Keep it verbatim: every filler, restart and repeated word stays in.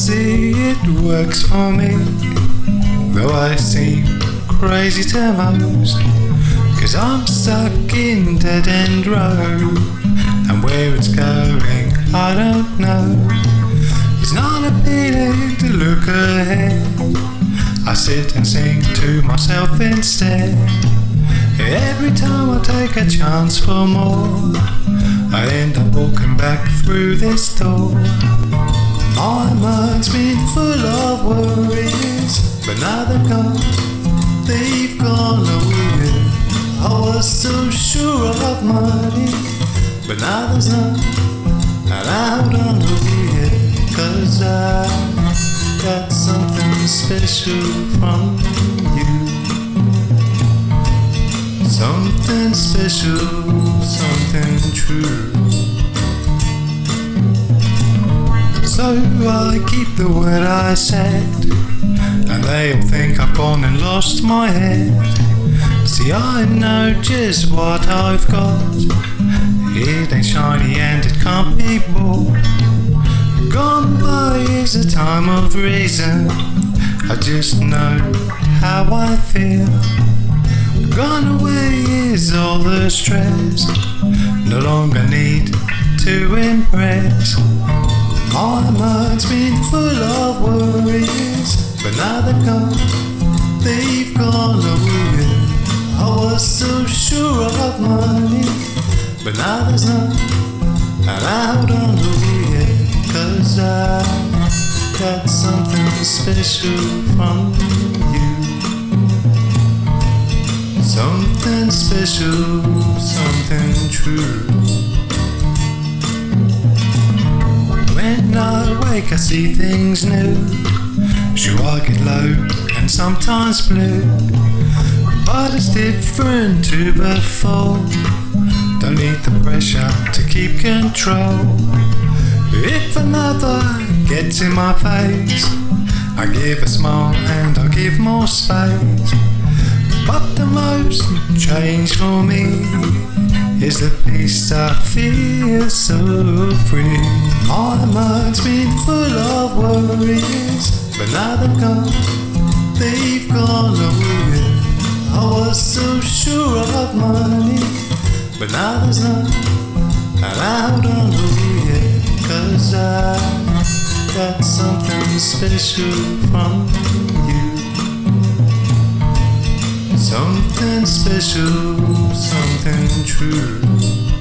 see it works for me, though I seem crazy to most, 'cause I'm stuck in dead end road, and where it's going I don't know. It's not appealing to look ahead, I sit and sing to myself instead. Every time I take a chance for more, I end up walking back through this door. My mind's been full of worries, but now they're gone, they've gone away. I was so sure of money, but now there's none, and I don't know it, 'cause I got something special from you. Something special, something true. So I keep the word I said, and they'll think I've gone and lost my head. See, I know just what I've got, it ain't shiny and it can't be bought. Gone by is a time of reason, I just know how I feel. Gone away is all the stress, no longer need to impress. My mind's been full of worries, but now they've gone, they've gone away. I was so sure of money, but now there's none, and I don't know it, 'cause I got something special from you. Something special, something true. When I wake I see things new, sure I get low and sometimes blue, but it's different to before. Don't need the pressure to keep control. If another gets in my face, I give a smile and I give more space. But the most change for me is the peace I feel so free. My mind's been full of worries, but now they've gone, they've gone away. I was so sure of money, but now there's none, and I don't know it, 'cause I got something special from you. Something special, something true.